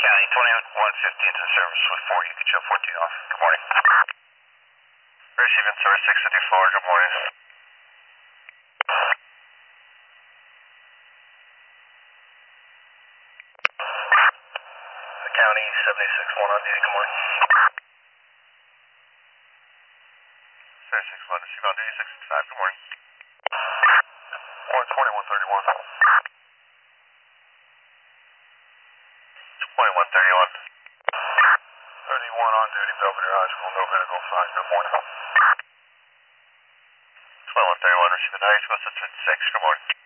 County, 2150 into service with 4, you can show 14 off. Good morning. Receiving service 654, good morning. The County, 761 on duty, good morning. 761, receive on duty, 665, good morning. 2131. 2131. 31 on duty, Belvedere High School, no medical sign, good morning. 2131, receiving high school, 6, good morning.